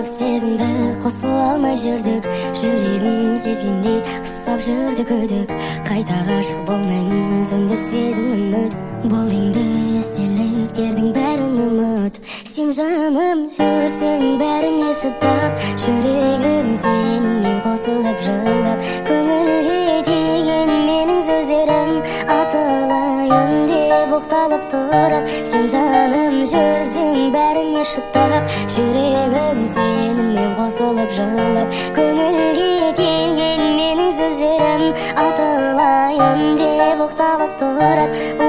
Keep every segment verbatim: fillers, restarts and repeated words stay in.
көп сезімді қосыла алмай жүрдік, жүрегім сезгендей ұстап жүрді күдік. Қайта ғашық болмаймын, сөнді сезімім өт. Бұл енді естеліктердің бәрін ұмыт. Сен жаным жүрсең бәріне шыдап, жүрегім сенімен қосылып жылап. Көңілге тиген менің сөздерім атылайын деп оқталып тұрады. Сен жаным жүрсең бәріне шыдап, жүрегім сенімен қосылып жылап. Көңілге тиген менің сөздерім атылайын деп оқталып тұрады.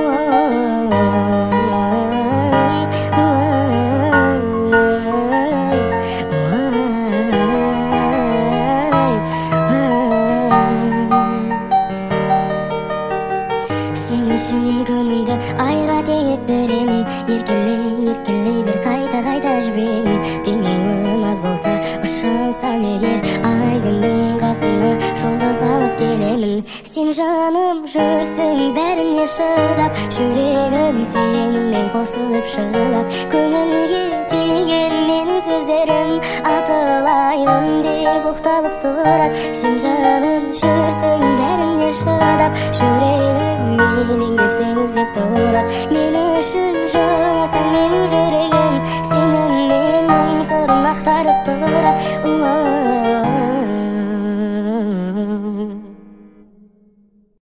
Сен үшін күнімді айға теңеп беремін, еркелей еркелей бер, қайта қайта жібегім. Теңеуім аз болса ұша алсам егер, айдың қасына жұлдыз алып келемін. Сен жаным жүрсең бәріне шыдап, жүрегім сенімен қосылып жылап. Көңілге тиген менің сөздерім атылайын деп оқталып тұрады. Сен жаным жүрсең бәріне шыдап, жүрегім мейлің деп сені іздеп тұрады. Мені